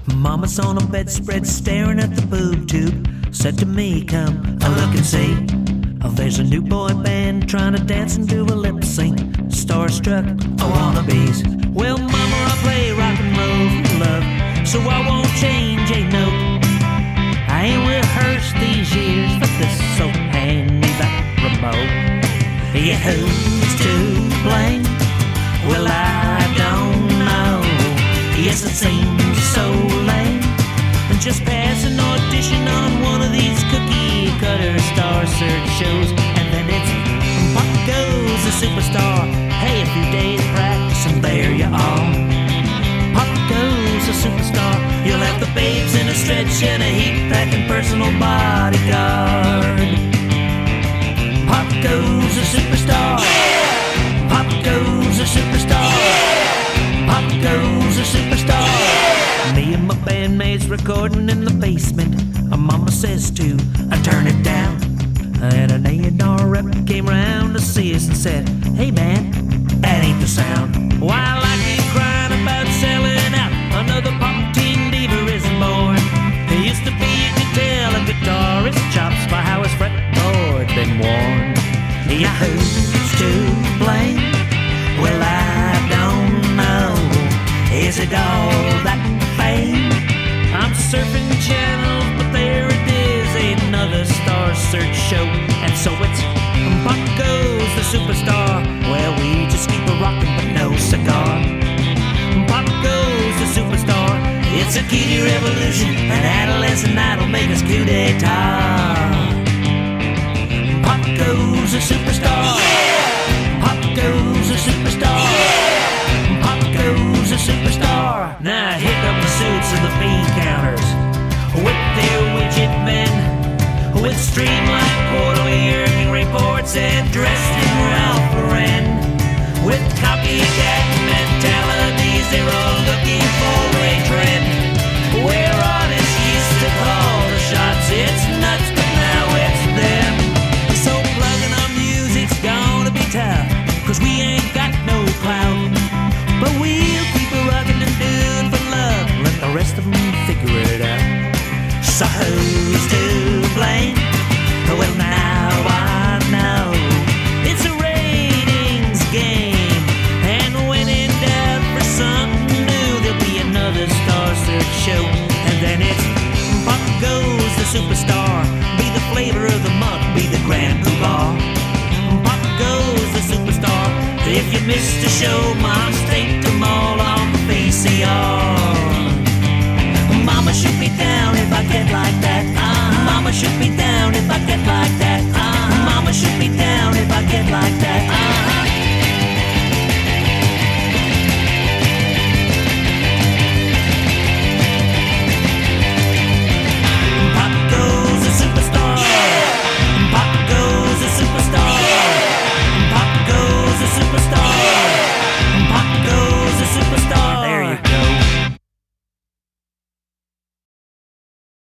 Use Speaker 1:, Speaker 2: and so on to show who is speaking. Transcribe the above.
Speaker 1: Mama's on a bedspread staring at the boob tube. Said to me, come a look and see. Oh, there's a new boy band trying to dance and do a lip sync. Starstruck, wannabes. Well, mama, I play rock and roll for love, so I won't change a note. I ain't rehearsed these years for this, so hand me that remote. Yeah, who's to blame? Well, I don't know. Yes, it seems so lame. Just pass an audition on one of these cookie cutter Star Search shows, and then it's pop goes the superstar. Hey, a few days practice and there you are. Pop goes the superstar. You'll have the babes in a stretch and a heat-packing personal bodyguard. Pop goes the superstar. Pop goes the superstar. Pop goes the superstar. Me and my bandmates recording in the basement. My mama says to turn it down, and an A&R rep came round to see us and said, hey man, that ain't the sound. While I keep crying about selling out, another pop teen diva is born. There used to be, you could tell, a guitarist chops by how his fretboard been worn. Yeah, who's to blame? Well, I don't know. Is it all that fame? I'm surfing channels, but there it is, another Star Search show. And so it's Pop Goes the Superstar, where we just keep a rockin' but no cigar. Pop Goes the Superstar. It's a cutie revolution, an adolescent idol make us coup d'etat. Pop Goes the Superstar. Pop Goes the Superstar. Pop goes the superstar. Now here come the suits of the bean counters, with their widget men, with streamlined quarterly reports and dressed in Ralph Lauren. With copycat mentalities, they're all looking for a trend. Where artists used to call the shots, it's nuts, but now it's them. So plugging our music's gonna be tough, 'cause we ain't got no clout. But we'll keep it rockin' and doing for love, let the rest of them figure it out. So who's to blame? Well, now I know it's a ratings game, and when in doubt for something new, there'll be another Star Search show. And then it's Pop Goes the Superstar. Be the flavor of the month, be the grand poobah. Pop Goes the Superstar. If you missed a show, Mom, take them all on the VCR. Mama, shoot me down if I get like that.